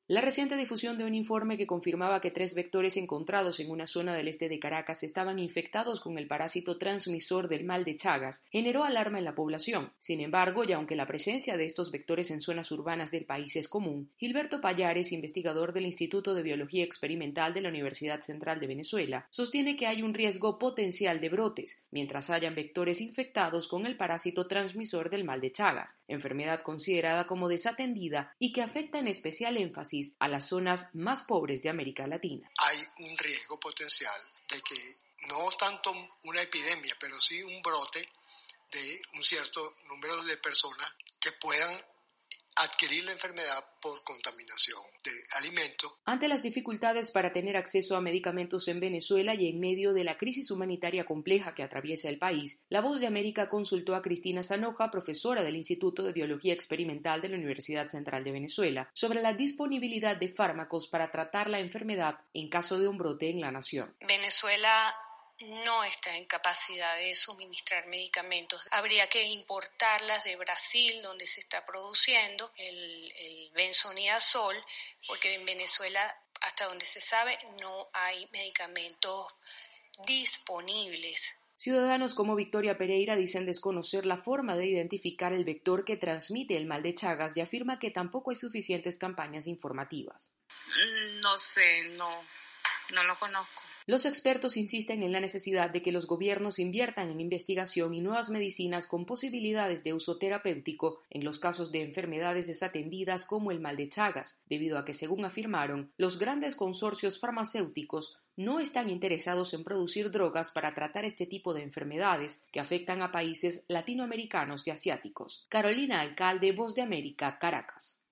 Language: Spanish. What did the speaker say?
La reciente difusión de un informe que confirmaba que 3 vectores encontrados en una zona del este de Caracas estaban infectados con el parásito transmisor del mal de Chagas generó alarma en la población. Sin embargo, y aunque la presencia de estos vectores en zonas urbanas del país es común, Gilberto Pallares, investigador del Instituto de Biología Experimental de la Universidad Central de Venezuela, sostiene que hay un riesgo potencial de brotes, mientras hayan vectores infectados con el parásito transmisor del mal de Chagas, enfermedad considerada como desatendida y que afecta en especial énfasis a las zonas más pobres de América Latina. Hay un riesgo potencial de que no tanto una epidemia, pero sí un brote de un cierto número de personas que puedan adquirir la enfermedad por contaminación de alimentos. Ante las dificultades para tener acceso a medicamentos en Venezuela y en medio de la crisis humanitaria compleja que atraviesa el país, La Voz de América consultó a Cristina Zanoja, profesora del Instituto de Biología Experimental de la Universidad Central de Venezuela, sobre la disponibilidad de fármacos para tratar la enfermedad en caso de un brote en la nación. Venezuela no está en capacidad de suministrar medicamentos. Habría que importarlas de Brasil, donde se está produciendo el benzodiazol, porque en Venezuela, hasta donde se sabe, no hay medicamentos disponibles. Ciudadanos como Victoria Pereira dicen desconocer la forma de identificar el vector que transmite el mal de Chagas y afirma que tampoco hay suficientes campañas informativas. No sé, no lo conozco. Los expertos insisten en la necesidad de que los gobiernos inviertan en investigación y nuevas medicinas con posibilidades de uso terapéutico en los casos de enfermedades desatendidas como el mal de Chagas, debido a que, según afirmaron, los grandes consorcios farmacéuticos no están interesados en producir drogas para tratar este tipo de enfermedades que afectan a países latinoamericanos y asiáticos. Carolina Alcalde, Voz de América, Caracas.